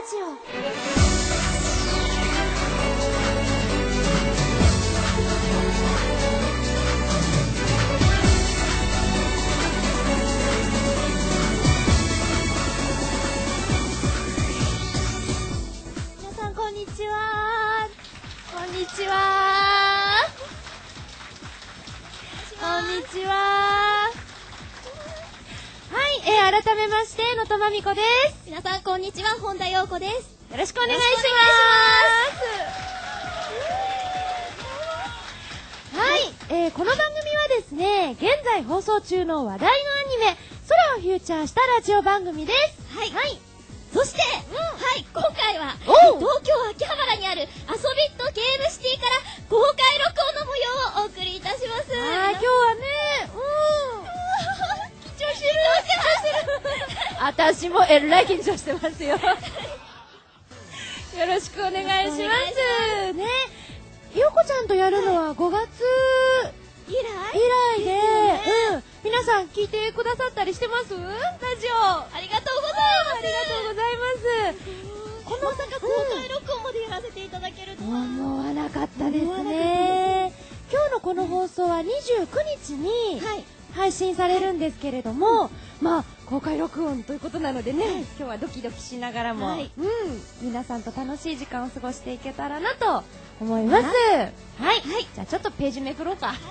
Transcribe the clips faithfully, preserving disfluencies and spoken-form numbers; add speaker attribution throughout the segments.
Speaker 1: ジオ。皆さんこんにちは。こんにちは。こんにちは。はい、えー、改めましてのとまみこです。
Speaker 2: 皆さんこんにちは、本田陽子です。
Speaker 1: よろしくお願いします。はい、えー、この番組はですね、現在放送中の話題のアニメ空をフューチャーしたラジオ番組です。
Speaker 2: はい、
Speaker 1: はい、
Speaker 2: そして、
Speaker 1: うん、
Speaker 2: はい、今回は
Speaker 1: おう
Speaker 2: 東京秋葉原にある遊びっとゲームシティから公開録音の模様をお送りいたします。
Speaker 1: あー、今日はね、うん緊張してる私もえらい緊張してますよよろしくお願いしますね。ゆうこちゃんとやるのはごがつ
Speaker 2: 以来
Speaker 1: 以来で、うん、皆さん聞いてくださったりしてます？ラジオ
Speaker 2: ありがとうございます。
Speaker 1: ありがとうございます。
Speaker 2: このまさか公開録音までやらせていただけるとは
Speaker 1: 思わなかったですね。今日のこの放送はにじゅうくにちに配信されるんですけれども、はい、まあ公開録音ということなのでね、はい、今日はドキドキしながらも、はい、うん、皆さんと楽しい時間を過ごしていけたらなと思います。はい、はい、はい、じゃあちょっとページめくろうか。はい、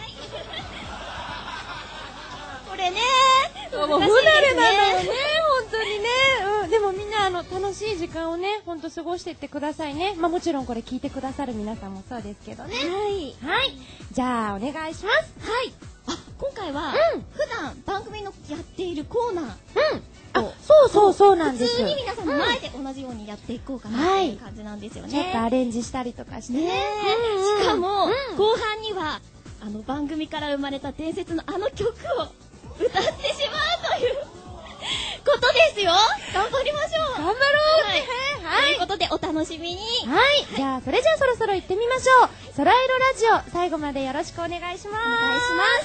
Speaker 2: これね
Speaker 1: ー、もう不慣れなのよね、本当にね、うん、でもみんなあの楽しい時間をね、本当過ごしていってくださいね。まあもちろんこれ聞いてくださる皆さんもそうですけどね。
Speaker 2: はい、
Speaker 1: はい、じゃあお願いします。
Speaker 2: はい。あ、今回は、うん、普段番組のやっているコーナー、うん、
Speaker 1: あ、そうそうそうなんです。
Speaker 2: 普通に皆さんの前で同じようにやっていこうかなっていう感じなんですよね。
Speaker 1: ちょっとアレンジしたりとかしてね。ね、
Speaker 2: うんうん、しかも、うん、後半にはあの番組から生まれた伝説のあの曲を歌ってしまうということですよ。頑張りましょう。
Speaker 1: 頑張ろう。
Speaker 2: はい。はい、ということでお楽しみに。
Speaker 1: はい。はい、じゃあそれじゃあそろそろ行ってみましょう。空色ラジオ、最後までよろしくお願いします。お
Speaker 2: 願いします。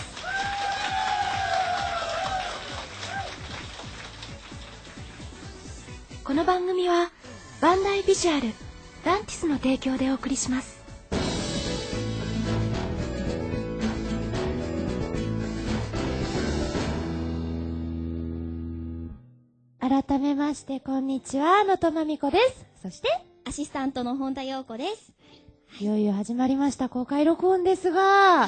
Speaker 1: この番組はバンダイビジュアルランティスの提供でお送りします。改めましてこんにちは、のとまみこです。そして
Speaker 2: アシスタントの本田陽子です。
Speaker 1: いよいよ始まりました公開録音ですが、
Speaker 2: はい、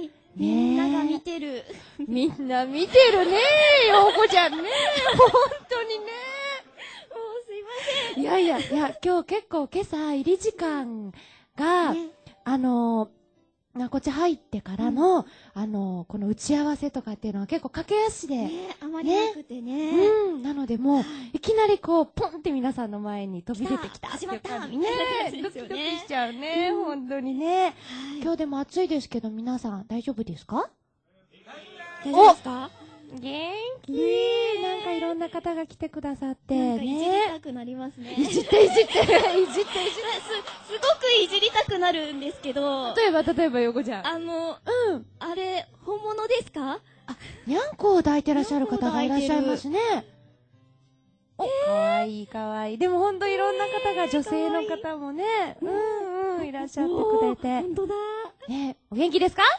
Speaker 2: みんなが見てる。
Speaker 1: みんな見てるね、陽子ちゃんね、本当にね。
Speaker 2: もうすいません。
Speaker 1: いやいやいや、今日結構今朝入り時間が、ね、あのなこっち入ってからの、うん、あのこの打ち合わせとかっていうのは結構駆け足で、
Speaker 2: ね、あまりなくてね、
Speaker 1: うん、なのでもういきなりこうポンって皆さんの前に飛び出てきた
Speaker 2: 始まったみ
Speaker 1: たいな
Speaker 2: 感じですよね。
Speaker 1: ドキドキしちゃうね、うん、本当にね、はい、今日でも暑いですけど皆さん大丈夫ですか？
Speaker 2: 大丈夫ですか？
Speaker 1: 元気、なんかいろんな方が来てくださってね、
Speaker 2: いじりたくなりますね。
Speaker 1: いじっていじっていじっていじってす、
Speaker 2: すごくいじりたくなるんですけど、
Speaker 1: 例えば例えば横ちゃん、
Speaker 2: あの、うん、あれ本物ですか？
Speaker 1: あ、にゃんこを抱いてらっしゃる方がいらっしゃいますね。お、かわいいかわいい。でも本当いろんな方が、女性の方もね、うんうん、いらっしゃってくれて、
Speaker 2: 本当だ
Speaker 1: ね、お元気ですか？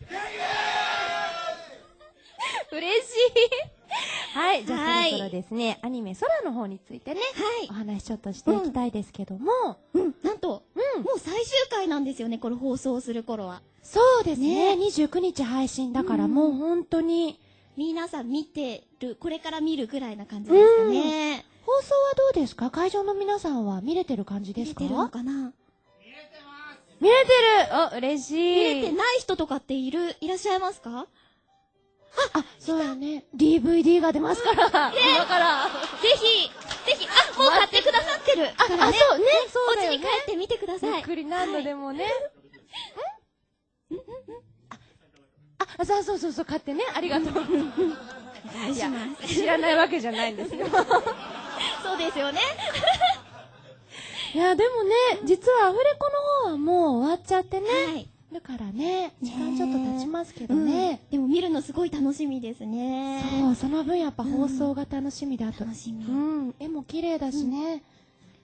Speaker 1: 嬉しいはい、じゃあそろそろですね、はい、アニメ空の方についてね、はい、お話ちょっとしていきたいですけども、
Speaker 2: うん、うん、なんと、うん、もう最終回なんですよね、これ放送する頃は。
Speaker 1: そうですね、ね、にじゅうくにち配信だから、うん、もう本当に
Speaker 2: 皆さん見てる、これから見るぐらいな感じですかね、うん、
Speaker 1: 放送はどうですか？会場の皆さんは見れてる感じですか？
Speaker 2: 見れてるのかな？
Speaker 1: 見れてます。見れてる。お、嬉しい。
Speaker 2: 見れてない人とかっている、いらっしゃいますか？
Speaker 1: あ、そうやね。ディーブイディー が出ますから。
Speaker 2: ね、今から。ぜひ、ぜひ、あ、もう買ってくださってる。
Speaker 1: あ、あ、そうね。そう
Speaker 2: だよね。お家に帰ってみてください。
Speaker 1: ゆっくり何度でもね。ん？あ、そうそうそうそう、買ってね。ありがとう。
Speaker 2: お願いします。
Speaker 1: 知らないわけじゃないんですよ。
Speaker 2: そうですよね。
Speaker 1: いや、でもね、実はアフレコの方はもう終わっちゃってね。はい。だからね、時間ちょっと経ちますけどね、
Speaker 2: うん、でも見るのすごい楽しみですね。
Speaker 1: そう、その分やっぱ放送が楽しみだと、
Speaker 2: うん、楽しみ、
Speaker 1: うん、絵も綺麗だしね、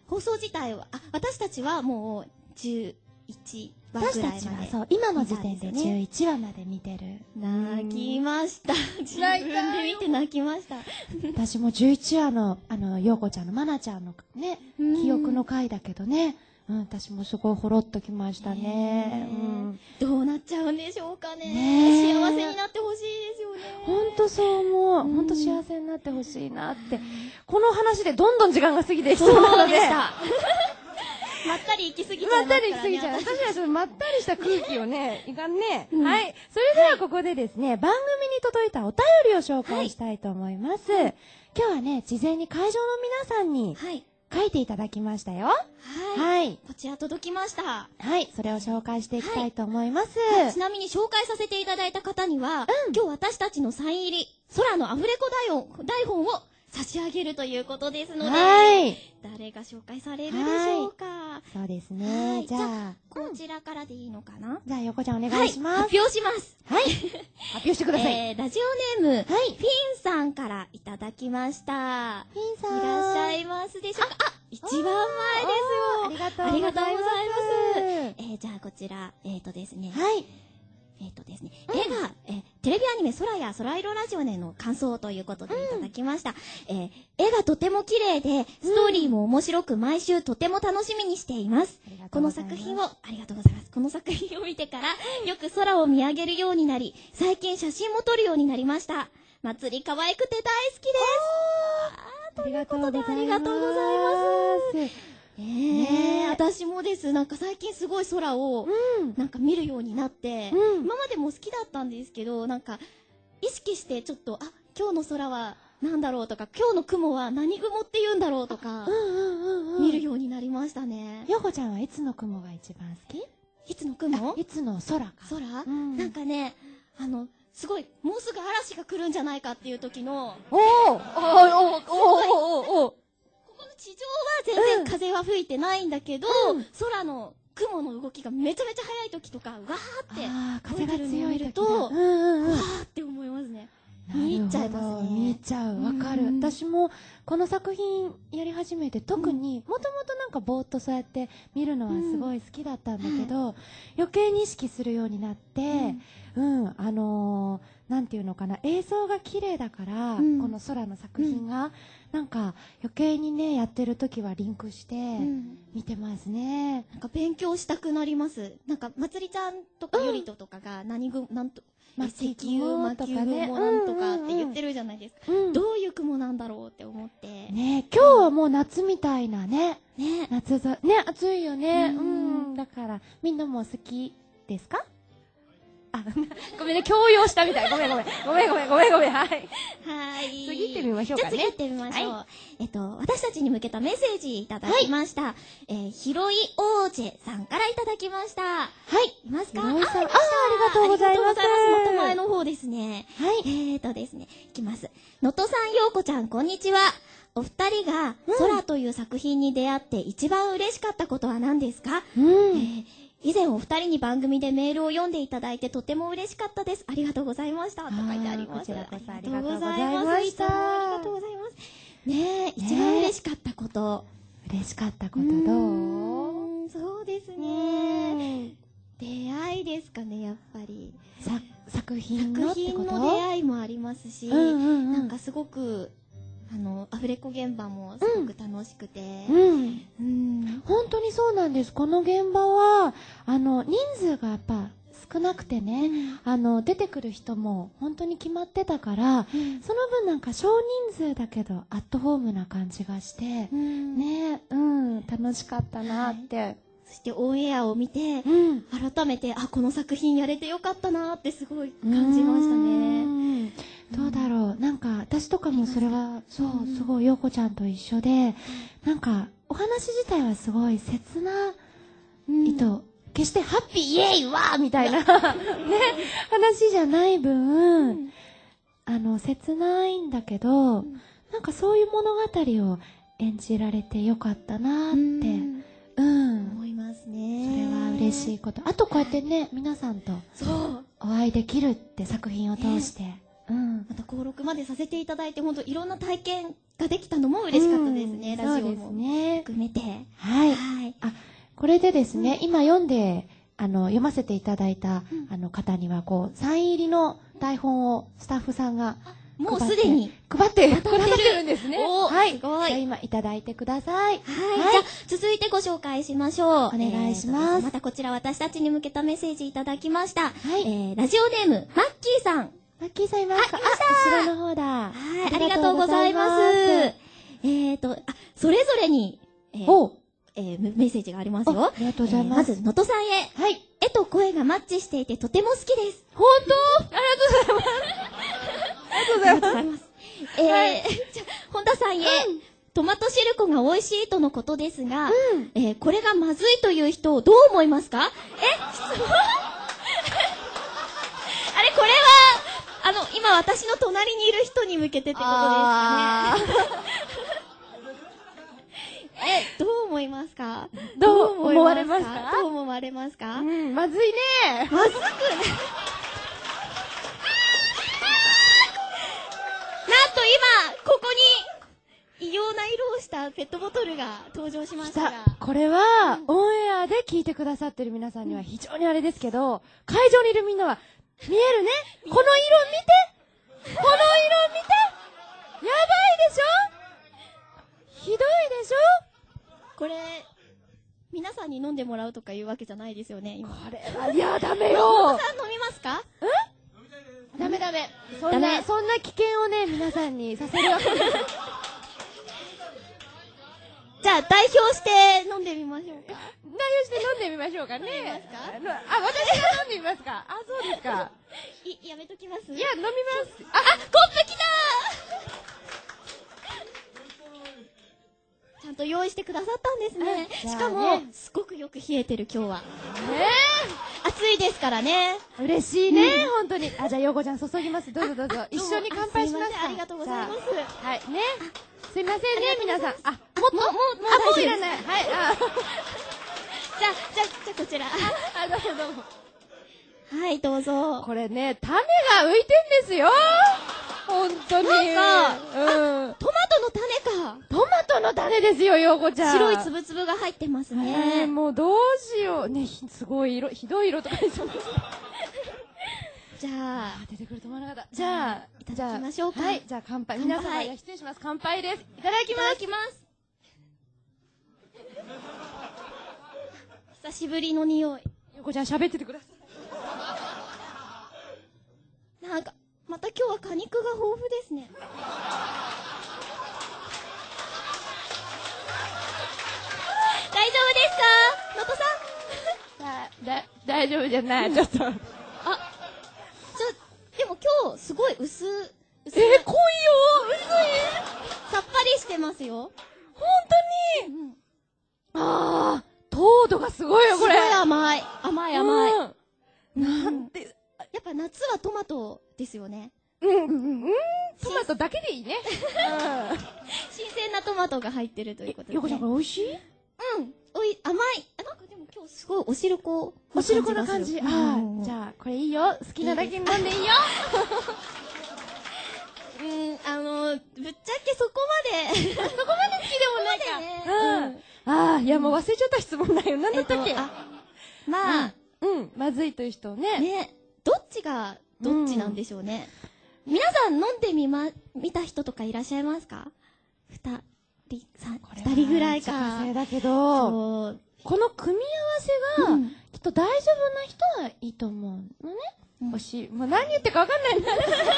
Speaker 2: 放送自体は、あ、私たちはもうじゅういちわぐ
Speaker 1: 私た
Speaker 2: らいまで。
Speaker 1: ちはそう今の時点で
Speaker 2: 見たんですよね
Speaker 1: じゅういちわまで見てる。
Speaker 2: 泣きました。自分で見て泣きました。
Speaker 1: 私もじゅういちわのあの陽子ちゃんのまなちゃんのね記憶の回だけどね、うん、私もすごいほろっときましたね。
Speaker 2: ね
Speaker 1: うん、
Speaker 2: どうなっちゃうんでしょうかね。
Speaker 1: ね
Speaker 2: 幸せになってほしいですよね。
Speaker 1: 本当そう思う。
Speaker 2: うん
Speaker 1: 本当幸せになってほしいなって。この話でどんどん時間が過ぎていきそうなので。
Speaker 2: そうでした。まったり行き過ぎちゃ
Speaker 1: まった
Speaker 2: いますからね。
Speaker 1: りしすぎちゃう。私はちょっとまったりした空気をね、いかんね。
Speaker 2: うん
Speaker 1: はい。それではここでですね、番組に届いたお便りを紹介したいと思います。今日はね、事前に会場の皆さんに
Speaker 2: はい。
Speaker 1: 書いていただきましたよ。
Speaker 2: はい。
Speaker 1: はい。
Speaker 2: こちら届きました。
Speaker 1: はい。それを紹介していきたいと思います。
Speaker 2: ちなみに紹介させていただいた方には、今日私たちのサイン入り、空のアフレコ台本台本を差し上げるということですので、
Speaker 1: はい。
Speaker 2: 誰が紹介されるでしょうか。
Speaker 1: そうです
Speaker 2: は
Speaker 1: ね。
Speaker 2: い
Speaker 1: じゃあ、
Speaker 2: こちらからでいいのかな。
Speaker 1: じゃあ、横ちゃんお
Speaker 2: はい、
Speaker 1: 願いします。
Speaker 2: 発表します。
Speaker 1: はい。発表してください。
Speaker 2: えー、ラジオネーム、
Speaker 1: はい。
Speaker 2: フィンさんからいただきました。
Speaker 1: ピンさん。
Speaker 2: いらっしゃ
Speaker 1: い
Speaker 2: いますでしょうか。あ、一番前ですよ。
Speaker 1: ありがとう
Speaker 2: ありがとうございます。
Speaker 1: ます。
Speaker 2: えー、じゃあこちら、えーとですね。
Speaker 1: はい。
Speaker 2: えーとですね、
Speaker 1: うん
Speaker 2: 映画、えーテレビアニメ空や空色ラジオでの感想ということでいただきました。えー絵がとても綺麗で、ストーリーも面白く、毎週とても楽しみにしています。
Speaker 1: ありがと
Speaker 2: この
Speaker 1: うございます
Speaker 2: 作品を、ありがとうございます。この作品を見てから、よく空を見上げるようになり、最近写真も撮るようになりました。祭り可愛くて大好きです。あー
Speaker 1: ありがとうございます。
Speaker 2: ありがとうございますえ
Speaker 1: ねえ
Speaker 2: ー、私もです。なんか最近すごい空を、
Speaker 1: うん。
Speaker 2: なんか見るようになって、
Speaker 1: うん
Speaker 2: 今までも好きだったんですけど、なんか意識してちょっと、あ、今日の空はなんだろうとか、今日の雲は何雲って言うんだろうとか
Speaker 1: う、んうんうんうん。
Speaker 2: 見るようになりましたね。
Speaker 1: よこちゃんはいつの雲が一番好き？
Speaker 2: いつの雲？
Speaker 1: いつの空か。
Speaker 2: 空、
Speaker 1: うん
Speaker 2: なんかね、あの、すごい、もうすぐ嵐が来るんじゃないかっていう時の、
Speaker 1: おーおーおーおーおーおー
Speaker 2: ここの地上は全然風は吹いてないんだけど、
Speaker 1: うん
Speaker 2: 空の雲の動きがめちゃめちゃ速い時とか、わーって、
Speaker 1: あー、風が強い時だ。
Speaker 2: と、わ
Speaker 1: うんうんうん。
Speaker 2: ーって思いますね。
Speaker 1: なるほど
Speaker 2: 見入っちゃいますね
Speaker 1: 見入っちゃう。わかる。
Speaker 2: うん
Speaker 1: 私もこの作品やり始めて特にもともとなんかぼーっとそうやって見るのはすごい好きだったんだけど、余計に意識するようになって、うん、あのー、なんていうのかな、映像が綺麗だから、
Speaker 2: うん
Speaker 1: この空の作品が、なんか余計にね、やってる時はリンクして
Speaker 2: うん
Speaker 1: 見てますね。
Speaker 2: なんか勉強したくなります。なんか、まつりちゃんとか
Speaker 1: うん
Speaker 2: ゆりととかが何ぐ、なんと、
Speaker 1: ま
Speaker 2: 石油、魔球雲なんとかって言ってるじゃないですか。
Speaker 1: うん。
Speaker 2: どういう雲なんだろうって思って。
Speaker 1: ね、今日はもう夏みたいなね、
Speaker 2: ね。
Speaker 1: 夏ざ、ね、暑いよね。
Speaker 2: う
Speaker 1: うんん、だから、みんなも好きですか？あ、ごめんね、強要したみたい。ごめんごめん。ごめんごめんごめんごめん。はい。
Speaker 2: はい。
Speaker 1: 次行ってみましょうかね
Speaker 2: じゃあ次行ってみましょう。
Speaker 1: は
Speaker 2: えっと、私たちに向けたメッセージいただきました。えー、ひろいおージェさんからいただきました。はいいますか？
Speaker 1: ひろいさん
Speaker 2: あ、いました。
Speaker 1: あーありがとうございます
Speaker 2: ありがとうございます。元前の方ですね。
Speaker 1: はい。
Speaker 2: えーとですね、いきます。のとさん、ようこちゃん、こんにちは。お二人が、
Speaker 1: うん
Speaker 2: 空という作品に出会って一番嬉しかったことは何ですか？
Speaker 1: うん。
Speaker 2: えー以前お二人に番組でメールを読んでいただいてとても嬉しかったです。ありがとうございました。と書いてあります。
Speaker 1: こちらこそ
Speaker 2: ありがとうござい
Speaker 1: ありがとうござい
Speaker 2: ま。
Speaker 1: ますした
Speaker 2: いつもありがとうございます。ねえ、一番嬉しかったこと。
Speaker 1: 嬉しかったこと
Speaker 2: う
Speaker 1: どう？
Speaker 2: ーんそうです
Speaker 1: う
Speaker 2: ね。
Speaker 1: ん
Speaker 2: 出会いですかね、やっぱり。
Speaker 1: さ作品の
Speaker 2: 作
Speaker 1: ってこと？
Speaker 2: 品の出会いもありますし、
Speaker 1: うんうんうん。
Speaker 2: なんかすごく、あの、アフレコ現場もすごく楽しくて。
Speaker 1: うん。
Speaker 2: うん。
Speaker 1: 本当にそうなんです。この現場は、あの、人数がやっぱ少なくてね、あの、出てくる人も本当に決まってたから、
Speaker 2: うん
Speaker 1: その分なんか少人数だけどアットホームな感じがして、
Speaker 2: うん
Speaker 1: ね、うん、楽しかったなって。
Speaker 2: そしてオンエアを見て、
Speaker 1: うん。
Speaker 2: 改めて、あ、この作品やれてよかったなーってすごい感じましたね。
Speaker 1: ね。どうだろう。なんか、私とかもそれは、そう
Speaker 2: う、ん
Speaker 1: すごい、陽子ちゃんと一緒で、なんか、お話自体はすごい切な
Speaker 2: うん
Speaker 1: 意図、決してハッピーイエーイわーみたいな、ね、話じゃない分、
Speaker 2: うん
Speaker 1: あの、切ないんだけど、
Speaker 2: ん
Speaker 1: なんかそういう物語を演じられてよかったなーって、
Speaker 2: うん
Speaker 1: うん。
Speaker 2: 思います
Speaker 1: そ
Speaker 2: ね。
Speaker 1: れは嬉しいこと。あとこうやってね、皆さんと
Speaker 2: そう。
Speaker 1: お会いできるって作品を通して、うん。
Speaker 2: また登録までさせていただいて、本当いろんな体験ができたのも嬉しかったですね、
Speaker 1: うん、
Speaker 2: ラジオも
Speaker 1: そうですね、
Speaker 2: 含めて。
Speaker 1: はい。
Speaker 2: はい。
Speaker 1: あ、これでですね、うん、今読んで、あの、読ませていただいた、うん、あの方には、こう、サイン入りの台本をスタッフさんが、
Speaker 2: もうすでに
Speaker 1: 配ってくださってるんですね。
Speaker 2: はい。すごい。
Speaker 1: じゃあ今いただいてください。はい。
Speaker 2: はい、じゃあ続いてご紹介しましょう。お
Speaker 1: 願いします。
Speaker 2: えー、またこちら私たちに向けたメッセージいただきました。
Speaker 1: はい。
Speaker 2: えー、ラジオネームマッキーさん。
Speaker 1: マッキーさんいますか？
Speaker 2: あ、
Speaker 1: 後ろの方だ。
Speaker 2: はい。ありがとうございます。えーと、あ、それぞれに、えー、おえー、メッセージがありますよ。
Speaker 1: ありがとうございます。
Speaker 2: えー、まず、能登さんへ。
Speaker 1: はい。
Speaker 2: 絵と声がマッチしていてとても好きです。
Speaker 1: 本当？ありがとうございます。ありがとうございます。
Speaker 2: えー、はい、じゃあ、本田さんへ、うん、トマトシルコが美味しいとのことですが、うん、えー、これがまずいという人をどう思いますか？え、質問あれ、これは、あの、今私の隣にいる人に向けてってことですかね。え、どう思いますか？
Speaker 1: どう思われますか？
Speaker 2: どう思われますか？
Speaker 1: うん、まずいね。
Speaker 2: まずくね。なんと今、ここに異様な色をしたペットボトルが登場しましたが。
Speaker 1: これは、うん、オンエアで聞いてくださってる皆さんには非常にあれですけど、会場にいるみんなは、見えるね。この色見て、この色見て、やばいでしょ、ひどいでしょ。
Speaker 2: これ、皆さんに飲んでもらうとかいうわけじゃないですよね、今。
Speaker 1: これは、いや、ダメよ。
Speaker 2: 小野さん飲みますか？
Speaker 1: ん？ダメダメ。そんな、そんな危険をね、皆さんにさせるわけです。
Speaker 2: じゃあ、代表して飲んでみましょうか。代
Speaker 1: 表して飲んでみましょうかね。飲みますか？あ、私が飲んでみますか？あ、そうですか。
Speaker 2: い、やめときます？
Speaker 1: いや、飲みます。
Speaker 2: あ、あ、コップ来たーちゃんと用意してくださったんですね。しかも、すごくよく冷えてる今日は。ねえ。暑いですからね。
Speaker 1: 嬉しいね、本当に。あ、じゃあ、ようこちゃん注ぎます。どうぞどうぞ。一緒に乾杯しますか。
Speaker 2: ありがとうございます。
Speaker 1: はい、ね。すいませんね、皆さん。あ、もっと、もう、もう、あ、もういらない。はい、あ。
Speaker 2: じゃあ、じゃあ、じゃあこちら。
Speaker 1: あ、どうぞどうぞ。
Speaker 2: はい、どうぞ。
Speaker 1: これね、種が浮いてんですよ。本当に。
Speaker 2: なんか、
Speaker 1: うん。
Speaker 2: トマトの種か。
Speaker 1: トマトの種ですよ、ようこちゃん。
Speaker 2: 白いつぶつぶが入ってますね。
Speaker 1: えー、もうどうしよう。ね、すごい色、ひどい色とかにします。
Speaker 2: じゃあ、
Speaker 1: 出てくると思わなかった。じゃあ、
Speaker 2: いただきましょうか。
Speaker 1: はい、じゃあ乾杯。皆様、失礼します。乾杯です。いただきます。
Speaker 2: いただきます。久しぶりの匂い。
Speaker 1: よこちゃん喋っててくださ
Speaker 2: い。なんか、また今日は果肉が豊富ですね。大丈夫ですか？能登さ
Speaker 1: ん。だ、だ、大丈夫じゃない。ちょっと。あ、
Speaker 2: でも今日すごい薄、薄
Speaker 1: い。えー、濃いよ。薄い。
Speaker 2: さっぱりしてますよ。
Speaker 1: 本当に。うん、ああ、糖度がすごいよこれ。
Speaker 2: すごい甘い、甘い甘い。
Speaker 1: うん、なんて、
Speaker 2: やっぱ夏はトマトですよね。
Speaker 1: うんうんうん。トマトだけでいいね。
Speaker 2: 新鮮なトマトが入ってるということで、ね。
Speaker 1: よこちゃんこれ美味しい？
Speaker 2: うん、おい甘い。あ、なんかでも今日すごいおしるこ。
Speaker 1: おしるこな感じ。ああ、じゃあこれいいよ。好きなだけ飲んでいいよ。
Speaker 2: うん、あの、ぶっちゃけそこまでそこまで好きでもないかね。
Speaker 1: うん。ああ、いやもう忘れちゃった質問だよ。なんだったっけ？あ、
Speaker 2: まあ、
Speaker 1: うん、まずいという人ね。
Speaker 2: ね、どっちがどっちなんでしょうね。皆さん飲んでみま、見た人とかいらっしゃいますか？二人、三、二人ぐらいか。
Speaker 1: 女性だけど、この組み合わせが、きっと大丈夫な人はいいと思うのね。おし、もう何言ってかわかんないんだ。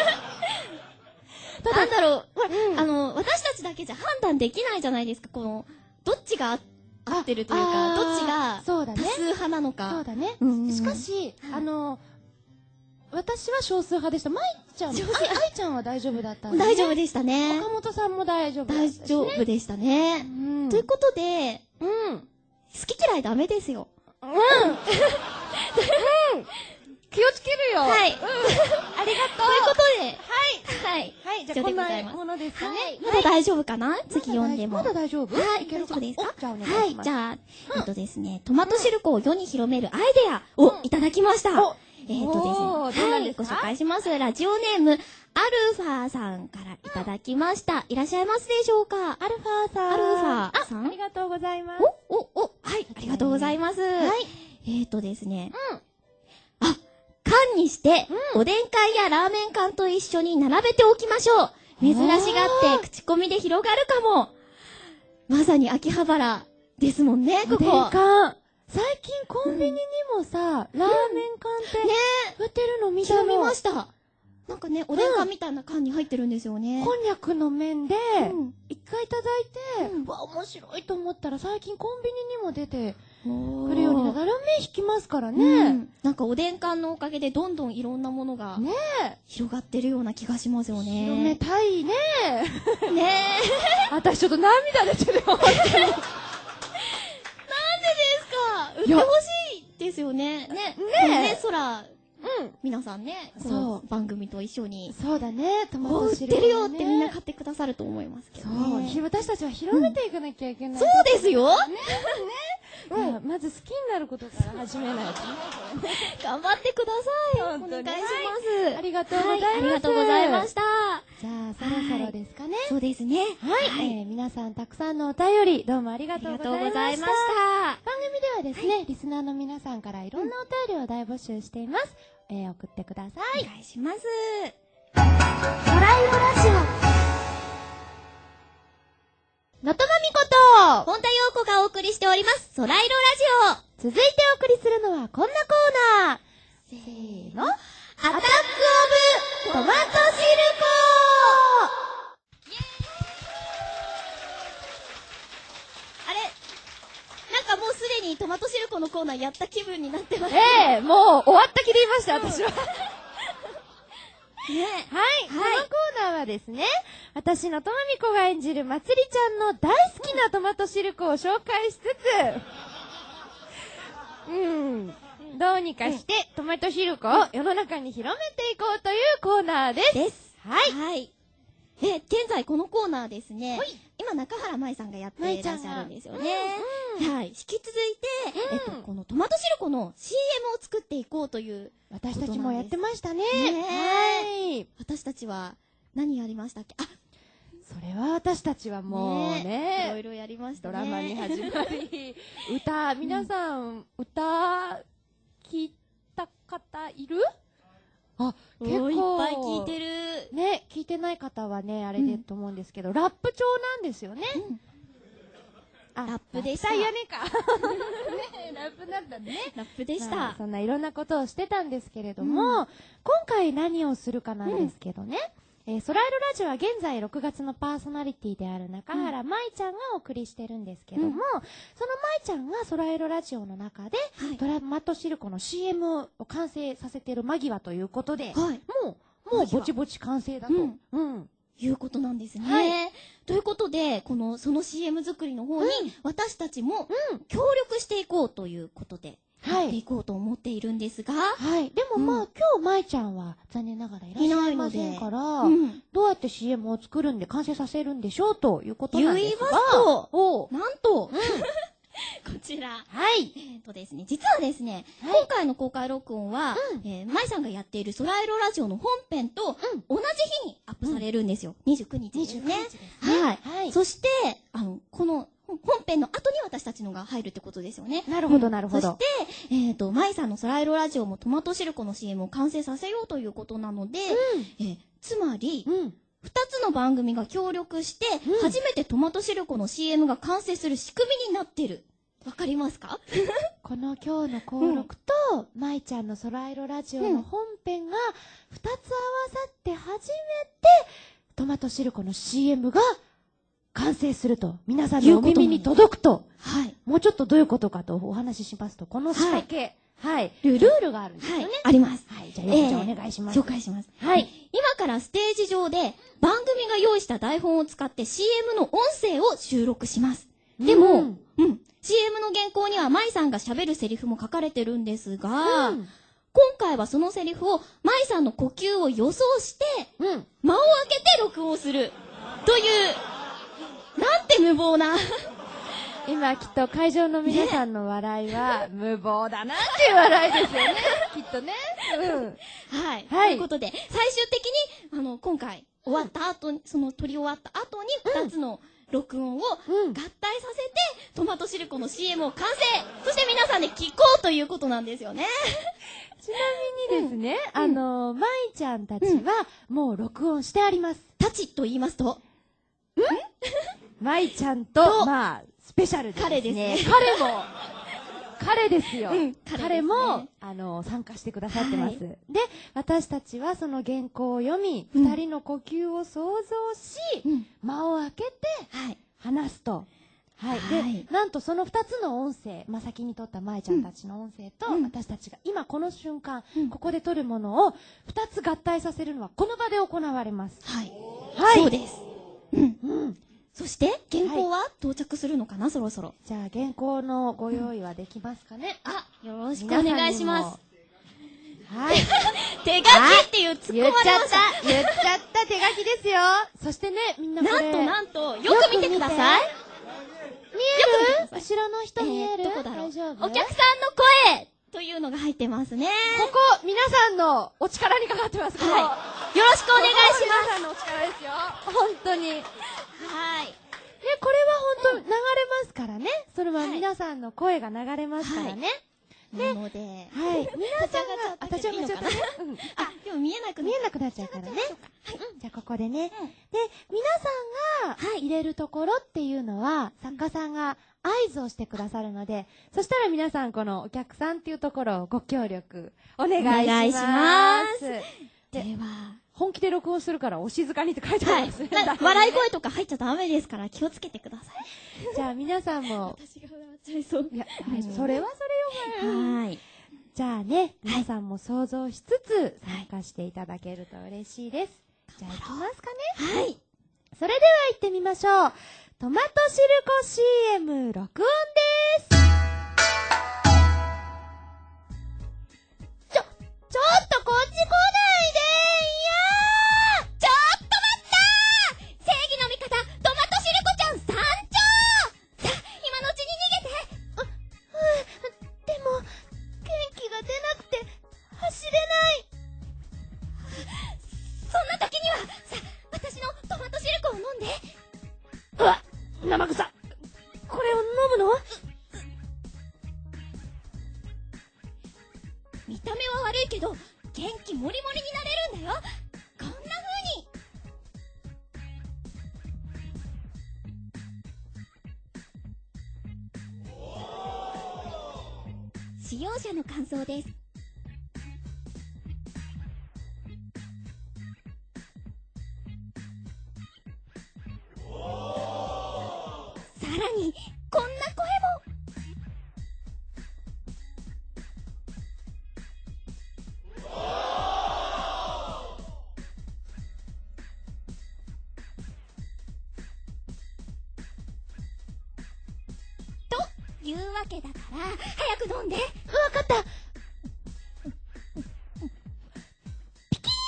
Speaker 2: なんだろう、あの、私たちだけじゃ判断できないじゃないですか。この、どっちが合ってるというか、どっちが多数派なのか。
Speaker 1: そうだね。しかし、あの、私は少数派でした。まいちゃん、あいちゃんは大丈夫だったんだね。
Speaker 2: 大丈夫でしたね。
Speaker 1: 岡本さんも大丈夫
Speaker 2: 大丈夫でしたね。ということで、
Speaker 1: うん。
Speaker 2: 好き嫌いダメですよ。
Speaker 1: うん。うん。気をつけるよ。
Speaker 2: はい。
Speaker 1: うん。ありがとう。ということ
Speaker 2: で、はい。はい。
Speaker 1: はい。じゃあ、こんなものですかね。
Speaker 2: まだ大丈夫かな？次読んでも。
Speaker 1: まだ大丈夫？
Speaker 2: はい。大丈夫ですか？
Speaker 1: じゃあ、お願いします。
Speaker 2: はい。じゃあ、えっとですね、トマトシルコを世に広めるアイデアをいただきました。 えーとですね、はい、ご紹介します。ラジオネーム、アルファーさんからいただきました。いらっしゃいますでしょうか？
Speaker 1: アルファーさん。
Speaker 2: アルファーさん。
Speaker 1: あ、ありがとうございます。
Speaker 2: お、お、お、はい、ありがとうございます。はい。えーとですね、うん。あ、缶にして、うん、おでん缶やラーメン缶と一緒に並べておきましょう。珍しがって口コミで広がるかも。まさに秋葉原ですもんね、ここ。おでん
Speaker 1: 缶。最近コンビニにもさ、うん、ラーメン缶ってね、売ってるの見たの。
Speaker 2: 見ました。なんかね、おでん缶みたいな缶に入ってるんですよね。
Speaker 1: こんにゃくの麺で、一回いただいて、うん、わ、面白いと思ったら最近コンビニにも出てくるようになったら麺引きますからね、うん。
Speaker 2: なんかおでん缶のおかげでどんどんいろんなものが、ね、広がってるような気がしますよね。
Speaker 1: 広めたいね。
Speaker 2: ね
Speaker 1: え。私ちょっと涙出てるよ、本当に。なんでです
Speaker 2: か？売ってほしいですよね。ね。ねえ。ね、空。うん。皆さんね、そう。番組と一緒に。
Speaker 1: そうだね。
Speaker 2: トマト汁、ね。売ってるよってみんな買ってくださると思いますけどね。
Speaker 1: そう。私たちは広めていかなきゃいけない。
Speaker 2: そうですよ。ね。
Speaker 1: ね。まず好きになることから始めないとね。
Speaker 2: 頑張ってください。お願いします。
Speaker 1: ありがとうございます。
Speaker 2: ありがとうございました。
Speaker 1: じゃあ、そろそろですかね。
Speaker 2: そうですね。
Speaker 1: はい。皆さんたくさんのお便り、どうもありがとうございました。番組ではですね、リスナーの皆さんからいろんなお便りを大募集しています。えー、送ってください。
Speaker 2: お願いします。
Speaker 1: ソライロラジオ。のとまみこと、
Speaker 2: 本田陽子がお送りしております、ソライロラジ
Speaker 1: オ。続いてお送りするのはこんなコーナー。せーの。アタックオブトマトシルコ
Speaker 2: あれなんかもうすでにトマトシルコのコーナーやった気分になってます。
Speaker 1: ええー、もう終わった気でいました、私は。
Speaker 2: ね、
Speaker 1: はい、はい、このコーナーはですね、私のとまみこが演じるまつりちゃんの大好きなトマトシルコを紹介しつつ、うん、どうにかしてトマトシルコを世の中に広めていこうというコーナーです。
Speaker 2: です。はい。はい。で、現在このコーナーですね、今中原舞さんがやっていらっしゃるんですよね。うんうん、はい。引き続いて、うん、えっと、このトマトシルコの シーエム を作っていこうという
Speaker 1: 私たちもやってましたね。ね
Speaker 2: はい。私たちは何やりましたっけ？あ、
Speaker 1: それは私たちはもうね、ね
Speaker 2: いろいろやりましたね。
Speaker 1: ドラマに始まり、歌、皆さん、うん、歌、聞いた方いる？あ、結構
Speaker 2: いっぱい聞いてる。
Speaker 1: ね、聞いてない方はね、あれでと思うんですけど、うん、ラップ調なんですよね。
Speaker 2: うん、あ、ラップでした。
Speaker 1: ラップ言わねえか。ね、ラップだったね。
Speaker 2: ラップでした。ま
Speaker 1: あ、そんないろんなことをしてたんですけれども、うん、今回何をするかなんですけどね。うん、えー、ソライロラジオは現在ろくがつのパーソナリティである中原舞ちゃんがお送りしてるんですけども、うん、その舞ちゃんがソライロラジオの中で、はい、トマトシルコの シーエム を完成させている間際ということで、はい、もう、もうぼちぼち完成だと。うん。うん、
Speaker 2: いうことなんですね。はい、ということで、この、その シーエム 作りの方に、私たちも、協力していこうということで、やっていこうと思っているんですが、
Speaker 1: はい。でもまあ、うん、今日、舞ちゃんは残念ながらいらっしゃいませんから、うん、どうやって シーエム を作るんで完成させるんでしょうということなんですが、
Speaker 2: 言いますと、おなんと、うんこちら。
Speaker 1: はい。
Speaker 2: えっとですね、実はですね、はい、今回の公開録音は、うん、えー、舞さんがやっているソライロラジオの本編と、同じ日にアップされるんですよ。うん、にじゅうくにちですね。にじゅうくにちですね。はい。はい。そして、あの、この、本編の後に私たちのが入るってことですよね。
Speaker 1: なるほど、なるほど。
Speaker 2: そして、えっと、舞さんのソライロラジオもトマトシルコの シーエム を完成させようということなので、うん、えー、つまり、うん二つの番組が協力して、うん、初めてトマトシルコの シーエム が完成する仕組みになってる。わかりますか？
Speaker 1: この今日の登録と、うん、舞ちゃんのソライロラジオの本編が二つ合わさって初めて、トマトシルコの シーエム が完成すると、皆さんのお耳に届くと、はい。もうちょっとどういうことかとお話ししますと、この仕掛け、はいはい。ルールがあるんですよね。はい、
Speaker 2: あります。
Speaker 1: はい。じゃあ、よくじゃあお願いします。
Speaker 2: 紹介します。はい。今からステージ上で番組が用意した台本を使って シーエム の音声を収録します。でも、うん。うん、シーエム の原稿には舞さんが喋るセリフも書かれてるんですが、うん、今回はそのセリフを舞さんの呼吸を予想して、うん、間を空けて録音する。という、なんて無謀な。
Speaker 1: え、 今きっと会場の皆さんの笑いは無謀だなっていう笑いですよね。きっとね。うん。
Speaker 2: はい。
Speaker 1: はい。
Speaker 2: ということで、最終的に、あの、今回終わった後に、その撮り終わった後にふたつの録音を合体させて、トマトシルコの シーエム を完成、そして皆さんで聞こうということなんですよね。
Speaker 1: ちなみにですね、うん、あの、まいちゃんたちはもう録音してあります。
Speaker 2: たちと言いますと、ん
Speaker 1: まいちゃんと、まあ、スペシャルですね。
Speaker 2: 彼ですね。
Speaker 1: 彼も、彼ですよ。うん、彼,
Speaker 2: ね、
Speaker 1: 彼も、あの、参加してくださってます。はい、で、私たちはその原稿を読み、二、うん、人の呼吸を想像し、うん、間を空けて、話すと。はい。はい、で、なんとその二つの音声、まあ、先に撮ったまいちゃんたちの音声と、うん、私たちが今この瞬間、うん、ここで撮るものを二つ合体させるのはこの場で行われます。
Speaker 2: はい。はい。そうです。うん。うん。そして、原稿は到着するのかな、そろそろ。
Speaker 1: じゃあ、原稿のご用意はできますかね。
Speaker 2: あ、よろしくお願いします。
Speaker 1: はい。
Speaker 2: 手書きっていう突っ込まれました。
Speaker 1: 言っちゃった、言っちゃった手書きですよ。そしてね、みんなこれ。
Speaker 2: なんとなんと、よく見てください。
Speaker 1: 見える？後ろの人見える？
Speaker 2: どこだろう？
Speaker 1: 大丈夫？
Speaker 2: お客さんの声というのが入ってますね。
Speaker 1: ここ、皆さんのお力にかかってます。
Speaker 2: はい。よろしくお願いします。
Speaker 1: 皆さんのお力ですよ。本当に。はい。で、これは本当流れますからね。それは皆さんの声が流れますからね。
Speaker 2: なので、
Speaker 1: はい。皆さんが、あ、立ち上がっちゃったね。
Speaker 2: あ、でも見えなく
Speaker 1: 見えなくなっちゃうからね。はい。じゃあここでね。で、皆さんが入れるところっていうのは、作家さんが合図をしてくださるので、そしたら皆さんこのお客さんっていうところをご協力お願いします。
Speaker 2: では、
Speaker 1: 本気で録音するからお静かにって書いてあります。
Speaker 2: 笑い声とか入っちゃダメですから気をつけてください。
Speaker 1: じゃあ皆さんも。
Speaker 2: 私が笑っちゃいそう。
Speaker 1: いや、それはそれよ、
Speaker 2: はい。
Speaker 1: じゃあね、皆さんも想像しつつ参加していただけると嬉しいです。じゃあ行きますか
Speaker 2: ね。はい。
Speaker 1: それでは行ってみましょう。トマトシルコ シーエム 録音です。ちょ、ちょっとこっち来ないで。いやー、
Speaker 2: ちょっと待ったー。正義の味方、トマトシルコちゃん参上。さあ、今のうちに逃げて。
Speaker 1: あ、うん、でも、元気が出なくて、走れない。
Speaker 2: そんな時には、さあ、私のトマトシルコを飲んで。
Speaker 1: うわ、生臭。これを飲むの？
Speaker 2: 見た目は悪いけど、元気もりもりになれるんだよ。こんな風に。使用者の感想です。さらに、こんな声も。というわけだから、早く飲んで。わ
Speaker 1: かった。ピキ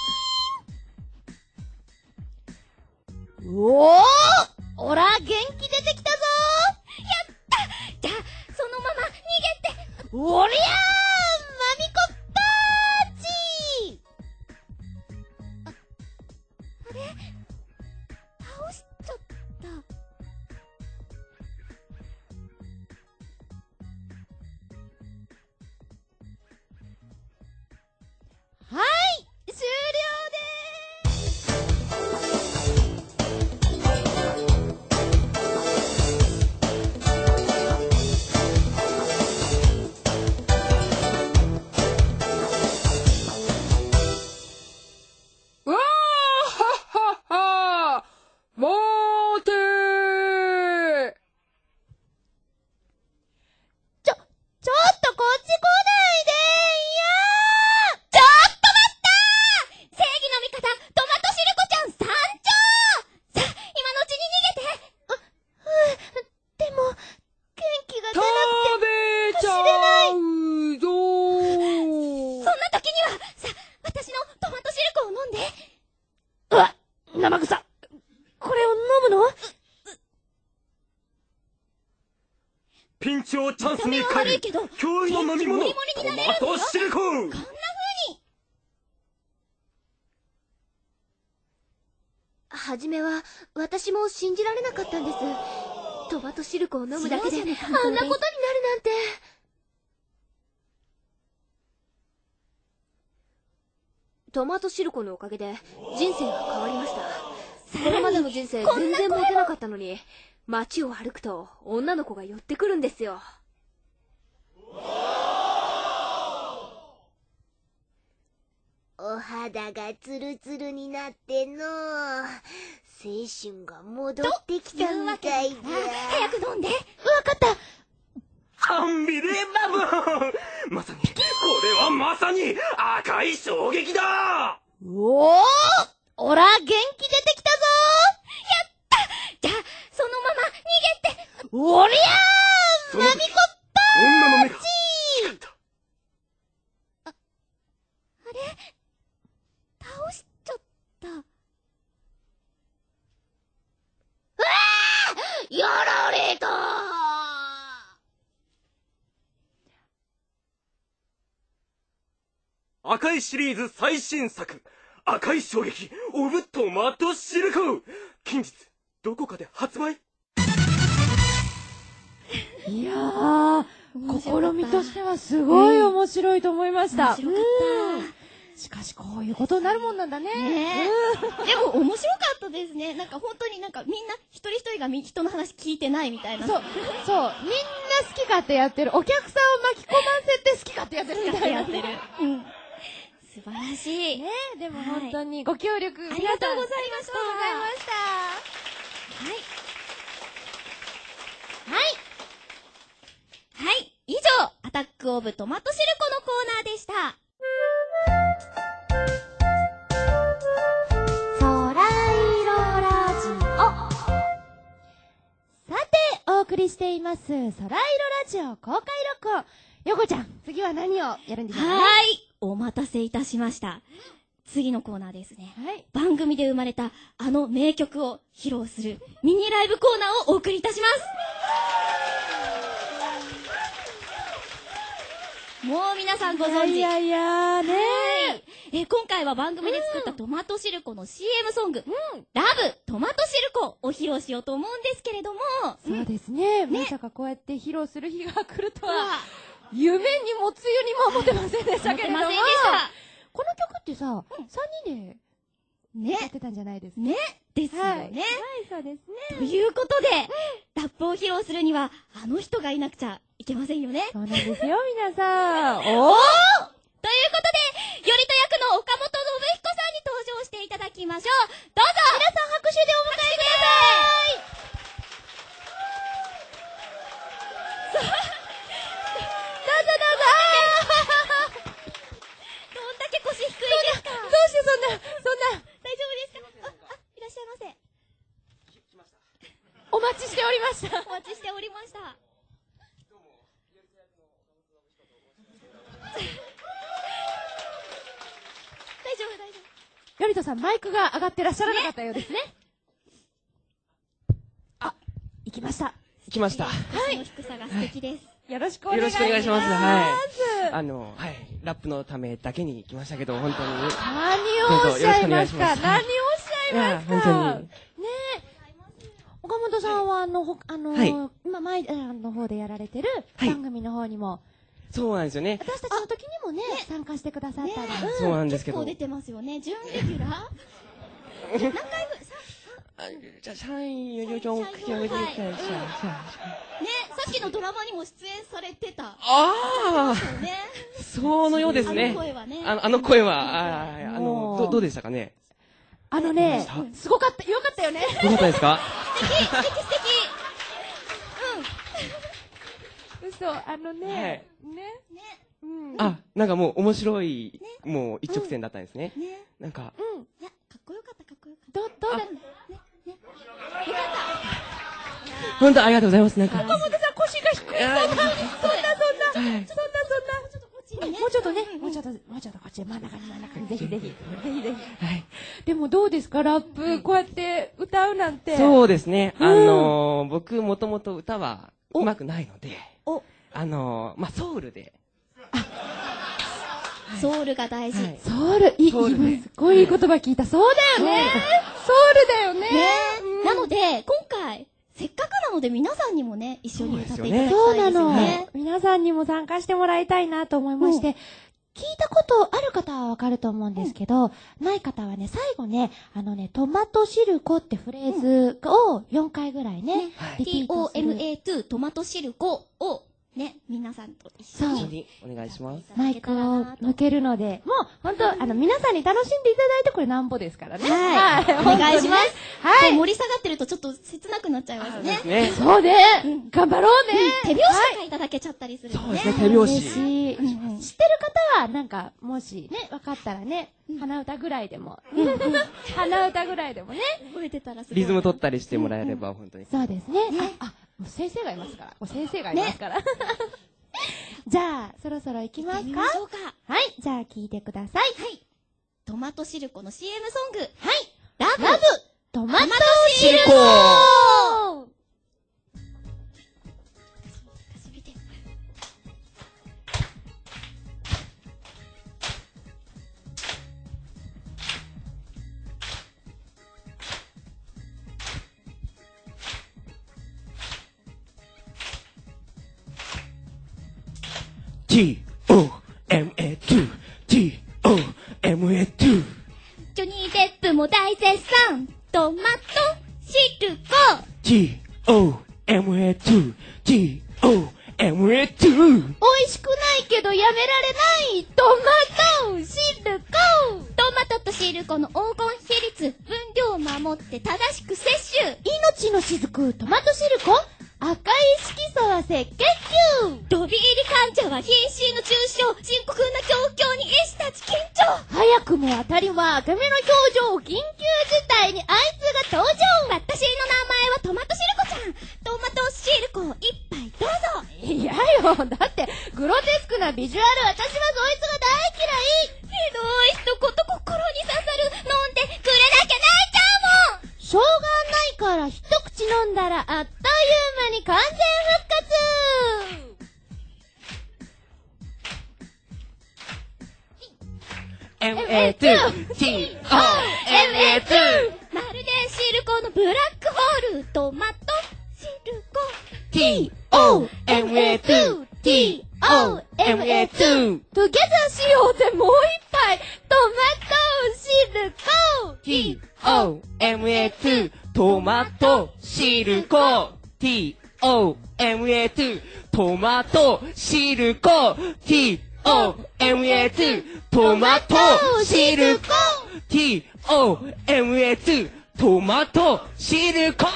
Speaker 1: ーン。おー！おら、元気出てきたぞ
Speaker 2: ー。やった。じゃあ、そのまま逃げて。
Speaker 1: おりゃー、マミコパーチー。
Speaker 2: あ、あれ？倒しちゃった。
Speaker 1: はい、終了でーす。
Speaker 3: ピンチをチャンスに
Speaker 2: 見た目は悪
Speaker 3: 変える
Speaker 2: いけど
Speaker 3: 驚異の飲み物、
Speaker 2: 元気モリモリになれるんだよ
Speaker 3: トマトシルコ。
Speaker 2: こんな風に。
Speaker 4: はじめは私も信じられなかったんです。トマトシルコを飲むだけであんなことになるなんて。トマトシルコのおかげで人生が変わりました。これまでの人生全然モテなかったのに、街を歩くと女の子が寄ってくるんですよ。お肌がツルツルになっての青春が戻ってきたみたいで。
Speaker 2: 早く飲んで。
Speaker 1: わかった。
Speaker 3: アンビリバボー。まさに、これはまさに赤い衝撃だ。
Speaker 1: おーおら元気出てきたぞ
Speaker 2: じゃあ、そのまま逃げて。
Speaker 1: おりゃーナミコ
Speaker 3: 女の目が光った。
Speaker 2: あれ倒しちゃった。うわ
Speaker 4: ーやられたー。
Speaker 3: 赤いシリーズ最新作、赤い衝撃オブトマトシルコ。近日どこかで発売。
Speaker 1: いやー試みとしてはすごい面白いと思いました。
Speaker 2: 面白かった。
Speaker 1: しかしこういうことになるもんなんだね。
Speaker 2: ねえ。でも面白かったですね。なんか本当になんかみんな一人一人がみ人の話聞いてないみたいな。
Speaker 1: そう、そう、みんな好き勝手やってる。お客さんを巻き込ませて好き勝手やってるみたいな。
Speaker 2: やってる。うん。素晴らしい。
Speaker 1: ねえ、でも本当にご協力、
Speaker 2: ありがとうございました。
Speaker 1: ありがとうございました。
Speaker 2: はい。はい。はい。以上、アタックオブトマトシルコのコーナーでした。
Speaker 1: 空色ラジオ。さて、お送りしています、空色ラジオ公開録音。よこちゃん、次は何をやるんでしょうかね。
Speaker 2: はい。お待たせいたしました。次のコーナーですね。
Speaker 1: はい。
Speaker 2: 番組で生まれたあの名曲を披露するミニライブコーナーをお送りいたします。もう皆さんご存知。
Speaker 1: いやいやね
Speaker 2: ー。え、今回は番組で作ったトマトシルコの シーエム ソング、うん、ラブトマトシルコを披露しようと思うんですけれども。
Speaker 1: そうですね。ねまさかこうやって披露する日が来るとは、夢にもつゆにも思ってませんでしたけれども。
Speaker 2: 思ってませんでした。
Speaker 1: この曲ってさ、うん、さんにんでね、やってたんじゃないですか。
Speaker 2: ね。ですよね。はい、
Speaker 1: はい、そうですね。
Speaker 2: ということで、ラップを披露するには、あの人がいなくちゃいけませんよね。
Speaker 1: そうなんですよ、皆さん。おーという
Speaker 2: ことで、頼人役の岡本信彦さんに登場していただきましょう。どうぞ
Speaker 1: 皆さん拍手でお迎えください。どうぞどうぞ
Speaker 2: どんだけ腰低いですか。
Speaker 1: どうしてそんな、そんな。
Speaker 2: 大丈夫ですか。あ、あ、いらっしゃいませ。
Speaker 1: 来ました。お待ちしておりました。
Speaker 2: お待ちしておりました。大丈夫、大丈夫。
Speaker 1: よりとさん、マイクが上がってらっしゃらなかったようですね。あ、行きました。
Speaker 5: 来ました。
Speaker 2: はい。の低さが素敵です。
Speaker 1: よろしくお願いします。
Speaker 5: よろしくお願いします。はい。あの、はい。ラップのためだけに来ましたけど、本当に。
Speaker 1: 何をおっしゃいますか。何をおっしゃいますか。
Speaker 5: 本当に。
Speaker 1: ねえ。岡本さんは、あの、ほ、あの、今、前の方でやられてる番組の方にも。
Speaker 5: そうなんですよね。
Speaker 1: 私たちの時にもね、参加してくださったり。
Speaker 5: そうなんですけど。
Speaker 2: 結構出てますよね。準レギュラー何回ぐ
Speaker 5: じゃあ、社員よりょちょん、口を見てきたら、ね、
Speaker 2: さっきのドラマにも出演されてた。
Speaker 5: ああそのようですね。
Speaker 2: あの声はね。
Speaker 5: あの声は、あの、ど、どうでしたかね。
Speaker 1: あのね、すごかった、よかったよね。
Speaker 5: よかったですか。
Speaker 2: 素敵、素敵、素敵。
Speaker 1: うん。嘘、あのね、ね。
Speaker 2: ね。
Speaker 1: うん。
Speaker 5: あ、なんかもう面白い、もう一直線だったんですね。
Speaker 2: ね。
Speaker 5: なんか。
Speaker 2: うん。いや、かっこよかった、かっこよかった。
Speaker 1: ど、どうだ
Speaker 2: よかった。
Speaker 5: 本当ありがとうございます。なんか。
Speaker 1: 岡本さん腰が低い。そんな、そんな、そんな、そんな、そんな。もうちょっとね、もうちょっと、もうちょっとこっち真ん中に真ん中にぜひぜひ、ぜひぜひ。はい。でもどうですかラップこうやって歌うなんて。
Speaker 5: そうですね。あの僕もともと歌は上手くないので。
Speaker 2: お、
Speaker 5: あのー、まあ、ソウルで。
Speaker 2: ソウルが大事。
Speaker 5: はい、
Speaker 1: ソウル、いい、
Speaker 5: ソウルで
Speaker 1: 今すごいいい言葉聞いた。そうだよね。ソウルだよね。
Speaker 2: ね、うん、なので、今回、せっかくなので皆さんにもね、一緒に歌っていただきたいです
Speaker 1: そう
Speaker 2: よね。
Speaker 1: なの。皆さんにも参加してもらいたいなと思いまして、うん、聞いたことある方はわかると思うんですけど、うん、ない方はね、最後ね、あのね、トマトシルコってフレーズをよんかいぐらいね、ね、
Speaker 2: はい、ティーオーエムエーツー トマトシルコをね、皆さんと一緒に
Speaker 5: お願いします。
Speaker 1: マイクを向けるので、もう本当、あの皆さんに楽しんでいただいてこれなんぼですからね。
Speaker 2: はい。お願いします。
Speaker 1: はい。
Speaker 2: 盛り下がってるとちょっと切なくなっちゃいますね。
Speaker 1: ね。そうね。頑張ろうね。
Speaker 2: 手拍子とかいただけちゃったりするのね。
Speaker 5: そうですね、手拍子。
Speaker 1: 知ってる方はなんかもしね分かったらね、鼻歌ぐらいでも、鼻歌ぐらいでもね、
Speaker 2: 覚えてたらすごい。
Speaker 5: リズム取ったりしてもらえれば本当に。
Speaker 1: そうですね。あ、先生がいますから。先生がいますから。じゃあ、そろそろ行きますか。はい、じゃあ聞いてください。
Speaker 2: はい。トマトシルコの シーエム ソング。はい。
Speaker 1: ラブ、
Speaker 2: ラブ
Speaker 1: トマトシルコ
Speaker 3: T O M A ツー T O M A ツー
Speaker 2: ジョニー・デップも大絶賛トマトシルコ
Speaker 3: T O M A ツー T O M A ツー
Speaker 1: 美味しくないけどやめられないトマトシルコ
Speaker 2: トマトとシルコの黄金比率分量を守って正しく摂取
Speaker 1: 命の雫トマトシルコ赤い色素は赤血球
Speaker 2: 飛び入り患者は瀕死の重傷深刻な状況に医師たち緊張
Speaker 1: 早くも当たりは赤目の表情緊急事態にあいつが登場
Speaker 2: 私の名前はトマトシルコちゃんトマトシルコ一杯どうぞ
Speaker 1: いやよだってグロテスクなビジュアル私はそいつが大嫌い
Speaker 2: ひどい一言心に刺さる飲んでくれなきゃ泣いちゃうもん
Speaker 1: しょうがないから一口飲んだらあっという間に完全復活
Speaker 3: エムエーツー T O M A ツー
Speaker 2: まるでシルコのブラックホールトマトシルコ
Speaker 3: T O M A ツー T O M A ツー
Speaker 1: トゥゲザーしようぜもう一杯トマトシルコ
Speaker 3: T O M A ツー トマトシルコ T O M A ツー トマトシルコ T O M A ツー トマトシルコ T O M A ツー トマトシルコ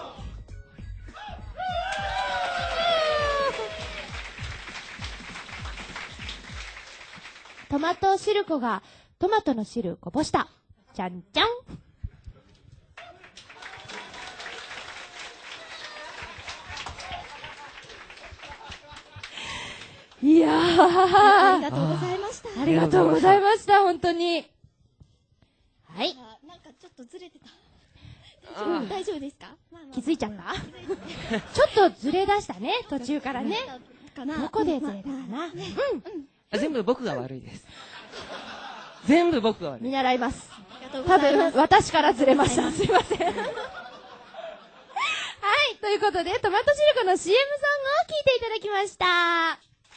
Speaker 1: トマトシルコがトマトの汁こぼしたじゃんじゃんいやー
Speaker 2: ありがとうございました
Speaker 1: ありがとうございました本当にはい
Speaker 2: なんかちょっとずれてた大丈夫大丈夫ですか
Speaker 1: 気づいちゃったちょっとずれ出したね途中からねどこでずれたかな
Speaker 5: うん全部僕が悪いです全部僕が悪い
Speaker 1: 見習います多分私からずれましたすいませんはいということでトマトシルコの シーエム ソングを聴いていただきました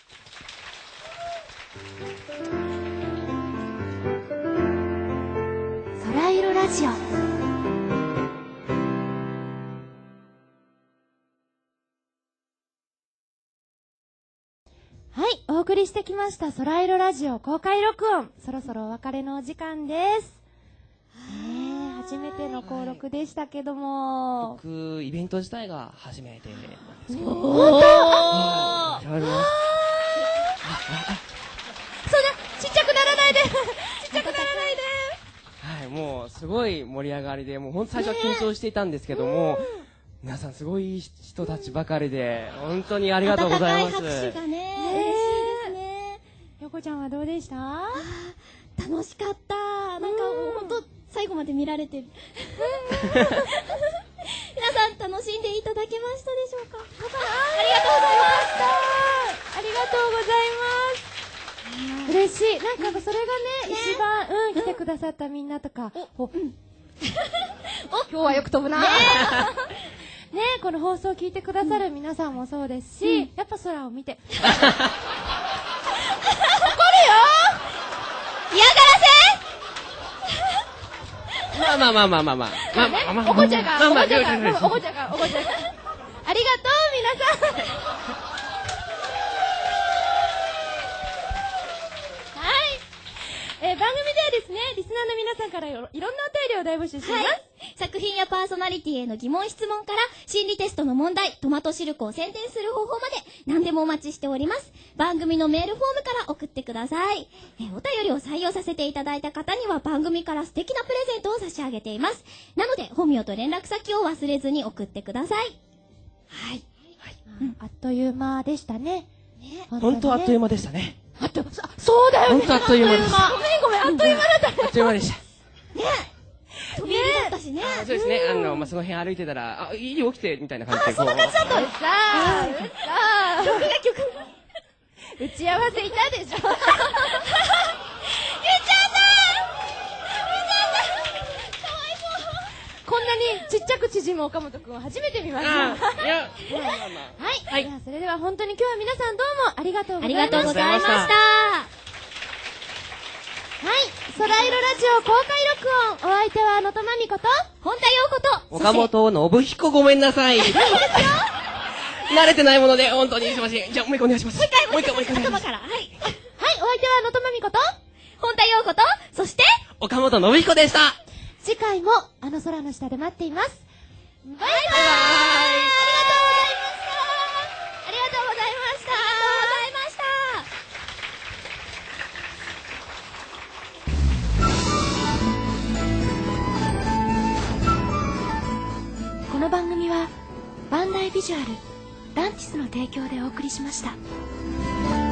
Speaker 1: 空色ラジオはい、お送りしてきました空色ラジオ公開録音そろそろお別れのお時間ですねえ初めての登録でしたけども
Speaker 5: 僕イベント自体が初めてなんですけど
Speaker 1: 本当
Speaker 5: あそんな
Speaker 1: ちっちゃくならないでちっちゃくならないで
Speaker 5: はいもうすごい盛り上がりでもう本当最初は緊張していたんですけども、皆さんすごい人たちばかりで本当にありがとうございます。
Speaker 2: 温かい拍手がね、嬉しいですね。
Speaker 1: よこちゃんはどうでした？
Speaker 2: 楽しかった。なんか本当最後まで見られてる。皆さん楽しんでいただけましたでしょうか？ありがとうございました。
Speaker 1: 嬉しい。なんかそれがね、一番、うん、来てくださったみんなとか、お、今日はよく飛ぶな。ねえ、この放送を聞いてくださる皆さんもそうですし、やっぱ空を見て。怒るよ。
Speaker 2: 嫌が
Speaker 3: まあまあまあまあまあまあ。まあまあまあ。
Speaker 1: 怒っちゃうから、
Speaker 3: まあまあ、
Speaker 1: 怒っちゃうから、
Speaker 3: 了解です
Speaker 1: 怒っちゃうから、怒っちゃうから。ありがとう、皆さん。はい。えー番組ではですね、リスナーの皆さんからよいろんなお便りを大募集しています。
Speaker 2: はい。作品やパーソナリティへの疑問質問から、心理テストの問題、トマトシルクを宣伝する方法まで、何でもお待ちしております。番組のメールフォームから送ってください。えーお便りを採用させていただいた方には、番組から素敵なプレゼントを差し上げています。なので、本名と連絡先を忘れずに送ってください。はい。
Speaker 1: あっという間でしたね。
Speaker 3: 本当あっという
Speaker 1: 間。
Speaker 3: 間でしたね。
Speaker 1: あっと、そそうだよね。
Speaker 3: 本当あっという間です。
Speaker 1: ごめんごめん、あっという間だったね。
Speaker 3: あっという間でした。
Speaker 2: 飛び入りだったしね。
Speaker 3: あそうですね。あの、まあ、その辺歩いてたら、あ、いいよ、起きて、みたいな感じで。こう。
Speaker 1: さあ、さあ、曲が曲が。打ち合わせいたでしょ。ゆうちゃんさんこんなにちっちゃく縮む岡本くんを初めて見ました。
Speaker 3: あ
Speaker 1: はい。
Speaker 3: いや、まあまあまあ。
Speaker 1: はい。ではそれでは本当に今日は皆さんどうもありがとうございました。
Speaker 2: ありがとうございました。
Speaker 1: はい。空色ラジオ公開録音。お相手はのとまみこと、
Speaker 2: 本田陽子と、
Speaker 3: 岡本信彦ごめんなさい。慣れてないもので、本当にすいません。じゃあ、もう一回お願いします。もう一回、もう一回、もう一回。
Speaker 2: 頭から。はい。
Speaker 1: はい。お相手はのとまみこと、
Speaker 2: 本田陽子と、そして、
Speaker 3: 岡本信彦でした。
Speaker 1: 次回もあの空の下で待っています。バイバイ。ありがとうございました。ありがとうございました。
Speaker 2: ありがとうございました。
Speaker 1: この番組はバンダイビジュアルランティスの提供でお送りしました。